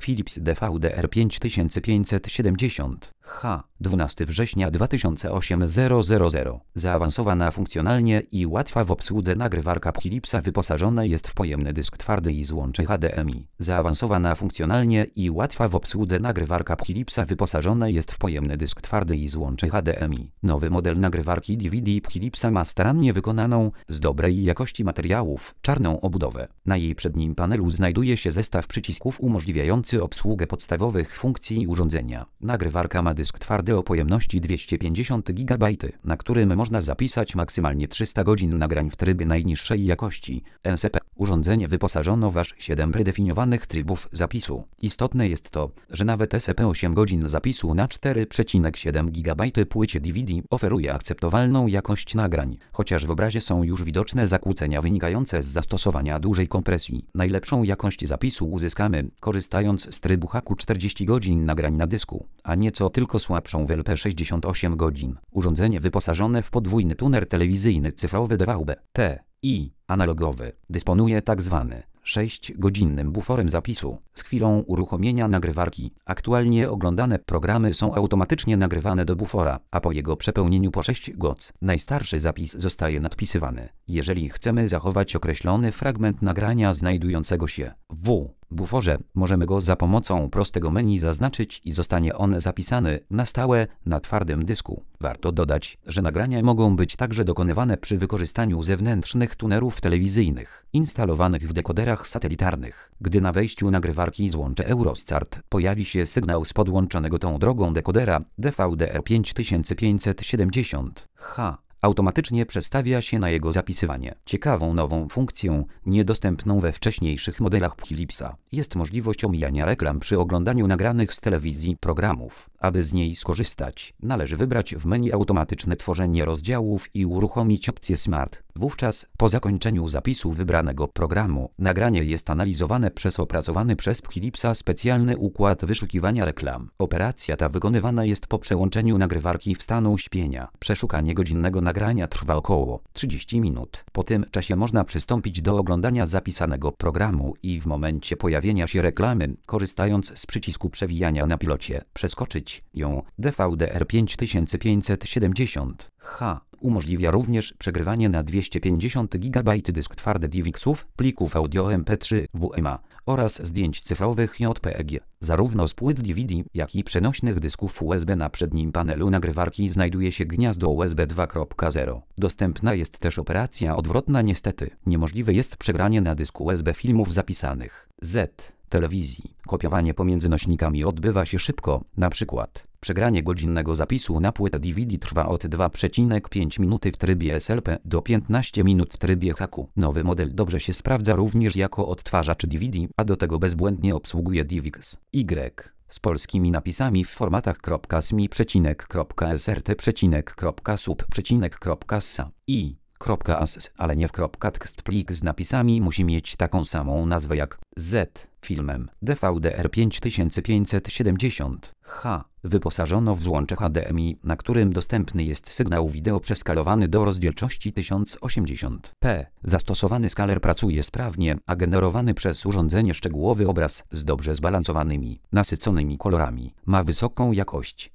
Philips DVDR 5570H, 12 września 2008 Zaawansowana funkcjonalnie i łatwa w obsłudze nagrywarka Philipsa wyposażona jest w pojemny dysk twardy i złącze HDMI. Zaawansowana funkcjonalnie i łatwa w obsłudze nagrywarka Philipsa wyposażona jest w pojemny dysk twardy i złącze HDMI. Nowy model nagrywarki DVD Philipsa ma starannie wykonaną, z dobrej jakości materiałów, czarną obudowę. Na jej przednim panelu znajduje się zestaw przycisków umożliwiający obsługę podstawowych funkcji urządzenia. Nagrywarka ma dysk twardy o pojemności 250 GB, na którym można zapisać maksymalnie 300 godzin nagrań w trybie najniższej jakości NCP. Urządzenie wyposażono w aż 7 predefiniowanych trybów zapisu. Istotne jest to, że nawet SCP-8 godzin zapisu na 4,7 GB płycie DVD oferuje akceptowalną jakość nagrań, chociaż w obrazie są już widoczne zakłócenia wynikające z zastosowania dużej kompresji. Najlepszą jakość zapisu uzyskamy, korzystając z trybu HQ 40 godzin nagrań na dysku, a nieco tylko słabszą w LP 68 godzin. Urządzenie wyposażone w podwójny tuner telewizyjny cyfrowy DVB-T i analogowy dysponuje tzw. 6-godzinnym buforem zapisu. Z chwilą uruchomienia nagrywarki aktualnie oglądane programy są automatycznie nagrywane do bufora, a po jego przepełnieniu po 6 godzin najstarszy zapis zostaje nadpisywany. Jeżeli chcemy zachować określony fragment nagrania znajdującego się w buforze, możemy go za pomocą prostego menu zaznaczyć i zostanie on zapisany na stałe na twardym dysku. Warto dodać, że nagrania mogą być także dokonywane przy wykorzystaniu zewnętrznych tunerów telewizyjnych instalowanych w dekoderach satelitarnych. Gdy na wejściu nagrywarki złącze Eurostart pojawi się sygnał z podłączonego tą drogą dekodera DVDR 5570H, automatycznie przestawia się na jego zapisywanie. Ciekawą nową funkcją, niedostępną we wcześniejszych modelach Philipsa, jest możliwość omijania reklam przy oglądaniu nagranych z telewizji programów. Aby z niej skorzystać, należy wybrać w menu automatyczne tworzenie rozdziałów i uruchomić opcję Smart. Wówczas, po zakończeniu zapisu wybranego programu, nagranie jest analizowane przez opracowany przez Philipsa specjalny układ wyszukiwania reklam. Operacja ta wykonywana jest po przełączeniu nagrywarki w stanu śpienia. Przeszukanie godzinnego nagrania trwa około 30 minut. Po tym czasie można przystąpić do oglądania zapisanego programu i w momencie pojawienia się reklamy, korzystając z przycisku przewijania na pilocie, przeskoczyć ją. DVDR 5570H umożliwia również przegrywanie na 250 GB dysk twardy DivX-ów, plików audio MP3 WMA oraz zdjęć cyfrowych JPEG. Zarówno z płyt DVD, jak i przenośnych dysków USB na przednim panelu nagrywarki znajduje się gniazdo USB 2.0. Dostępna jest też operacja odwrotna. Niestety, niemożliwe jest przegranie na dysku USB filmów zapisanych z telewizji. Kopiowanie pomiędzy nośnikami odbywa się szybko, na przykład przegranie godzinnego zapisu na płytę DVD trwa od 2,5 minuty w trybie SLP do 15 minut w trybie HQ. Nowy model dobrze się sprawdza również jako odtwarzacz DVD, a do tego bezbłędnie obsługuje DivX Y z polskimi napisami w formatach .smi, .srt, .sub, .sa i .as, ale nie w .txt. Plik z napisami musi mieć taką samą nazwę jak z filmem. DVDR 5570H wyposażono w złącze HDMI, na którym dostępny jest sygnał wideo przeskalowany do rozdzielczości 1080p. Zastosowany skaler pracuje sprawnie, a generowany przez urządzenie szczegółowy obraz z dobrze zbalansowanymi, nasyconymi kolorami ma wysoką jakość.